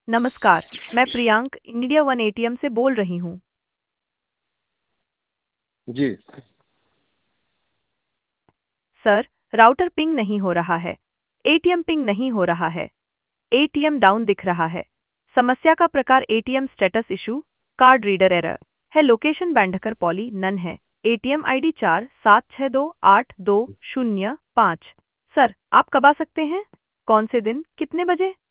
नमस्कार, मैं Priyank India one ATM से बोल रही हूँ। जी। सर, राउटर पिंग नहीं हो रहा है। एटीएम पिंग नहीं हो रहा है। एटीएम डाउन दिख रहा है। समस्या का प्रकार ATM status issue, card reader error है। लोकेशन बैंडकर पॉली नन है। ATM ID 47628205। सर, आप कब आ सकते हैं? कौन से दिन? कितने बजे?